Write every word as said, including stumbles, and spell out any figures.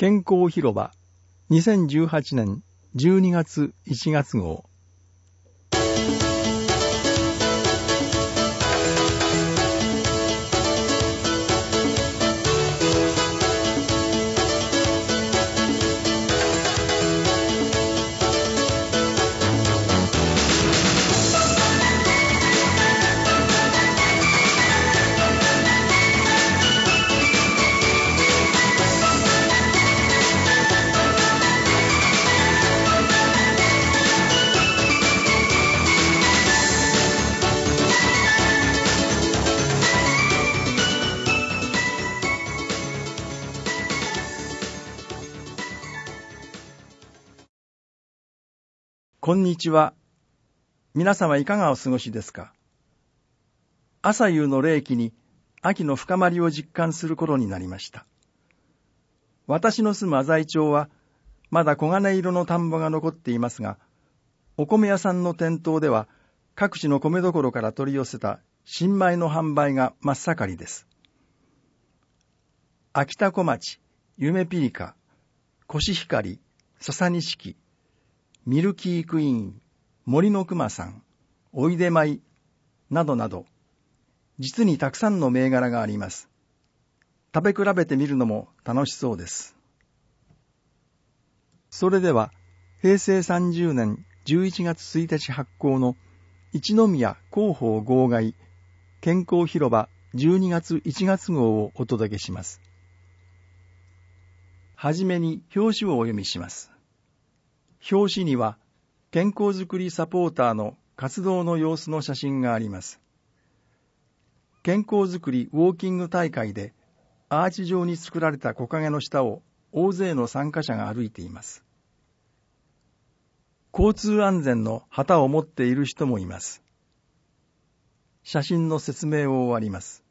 健康広場にせんじゅうはちねんじゅうにがついちがつ号。こんにちは。皆様いかがお過ごしですか？朝夕の冷気に秋の深まりを実感する頃になりました。私の住む浅井町はまだ黄金色の田んぼが残っていますが、お米屋さんの店頭では各地の米どころから取り寄せた新米の販売が真っ盛りです。秋田小町、夢ピリカ、コシヒカリ、笹錦、ミルキークイーン、森の熊さん、おいでまいなどなど、実にたくさんの銘柄があります。食べ比べてみるのも楽しそうです。それでは、へいせいさんじゅうねんじゅういちがつついたち発行の一宮広報号外健康広場じゅうにがついちがつ号をお届けします。はじめに表紙をお読みします。表紙には健康づくりサポーターの活動の様子の写真があります。健康づくりウォーキング大会でアーチ状に作られた木陰の下を大勢の参加者が歩いています。交通安全の旗を持っている人もいます。写真の説明を終わります。